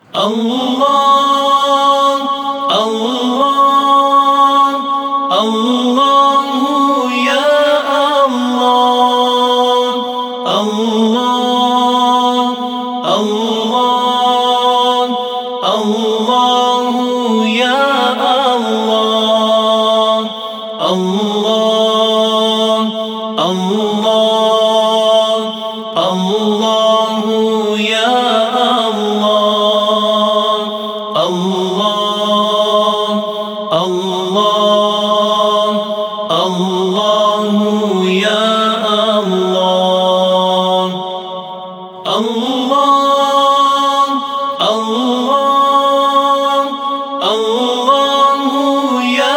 الله الله الله يا الله الله الله الله يا الله الله الله الله يا الله الله الله الله يا الله الله الله الله يا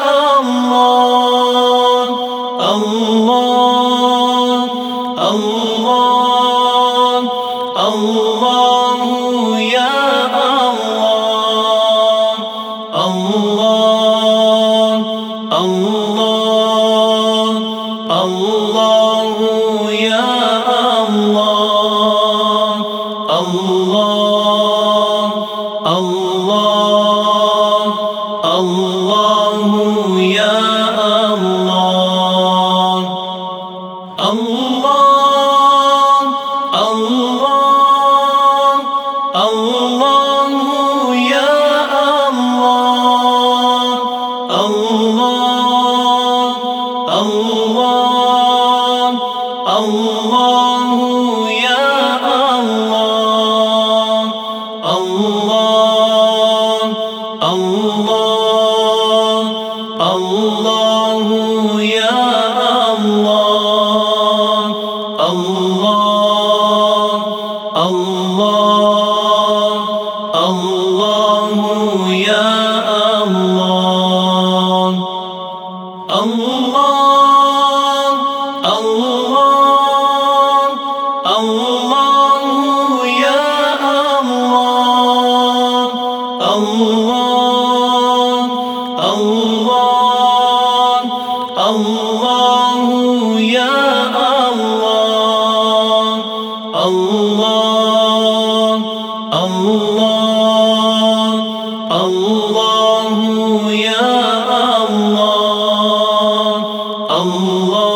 الله الله الله الله يا الله الله الله الله يا الله الله الله الله يا الله الله الله الله يا الله الله الله الله يا الله الله الله الله يا الله الله الله الله يا الله الله الله الله يا الله الله الله الله يا الله الله الله الله يا الله الله